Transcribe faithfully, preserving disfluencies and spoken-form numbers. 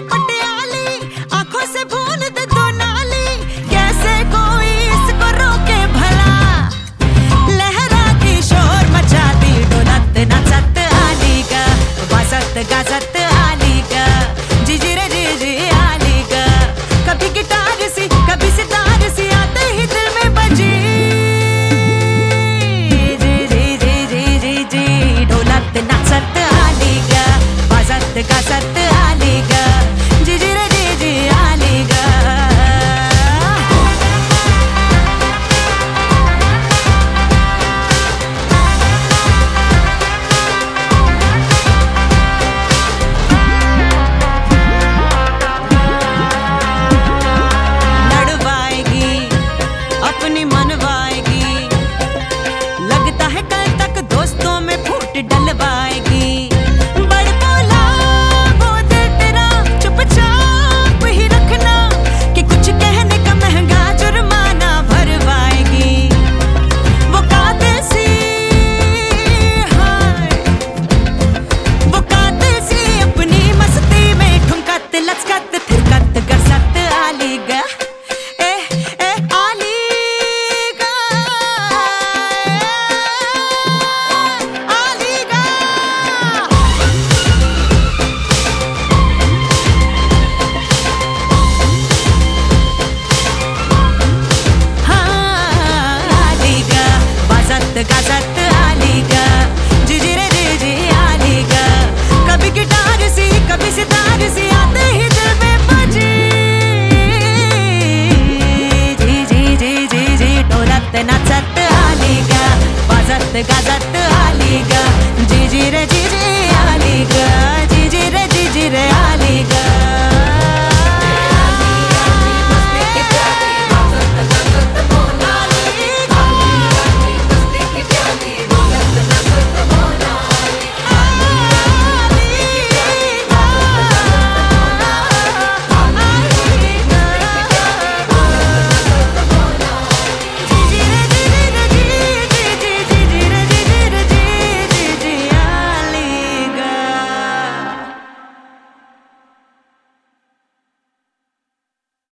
पटियाली, आंखों से भून दे दो नाली, कैसे कोई इसको रोके भला। लहरा की शोर मचा दी, डोलत नाचत आली का, बाजत गाजत आली का, जीजी रे जीजी आली का। कभी गिटार सी कभी सितार सी आते ही दिल में बजी, जी जी जी जी जी जी ढोलक नाचत आली का, बाजत गाजत आली का, जीजी रे जीजी आली का। अपनी मनवाएगी, लगता है कल तक दोस्तों में फूट डलवाएगी। बड़ बोला वो दिल तेरा, चुपचाप ही रखना कि कुछ कहने का महंगा जुर्माना भरवाएगी। वो कातिल सी हाय, वो कातिल सी अपनी मस्ती में ठुमकत लचकत थिरकत गरसत आली गा। गाजत आली का, जीजी रे जीजी आली का। कभी गिटार सी कभी सितार सी आते ही दिल में बजी, जी जी जी जी जी ढोलक नाचत आली का, बाजत गाजत